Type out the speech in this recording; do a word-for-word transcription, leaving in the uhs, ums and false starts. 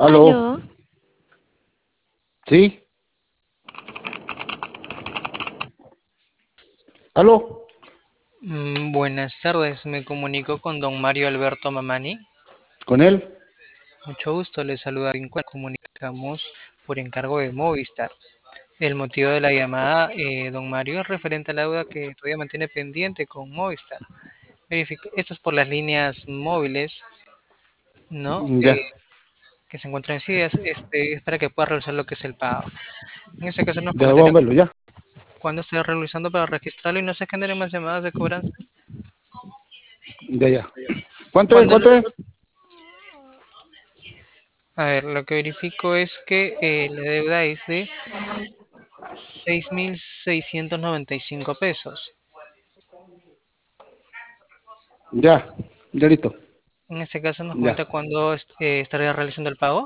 Aló, Aló, ¿sí? ¿Aló? Mm, Buenas tardes, me comunico con don Mario Alberto Mamani. ¿Con él? Mucho gusto, le saluda Rincón. Comunicamos por encargo de Movistar. El motivo de la llamada, eh, don Mario, es referente a la deuda que todavía mantiene pendiente con Movistar. Verific- Esto es por las líneas móviles, ¿no? Ya, Eh, que se encuentran vencidas, este, es para que pueda realizar lo que es el pago. En este caso nos ya vamos a comentaría verlo, ya. cuándo está realizando para registrarlo y no se generen más llamadas de cobranza. Ya, ya. ¿Cuánto es? Cuando ¿Cuánto es? A ver, lo que verifico es que eh, la deuda es de seis mil seiscientos noventa y cinco pesos. Ya, ya listo. En este caso nos Ya. comenta cuándo est- eh, estaría realizando el pago.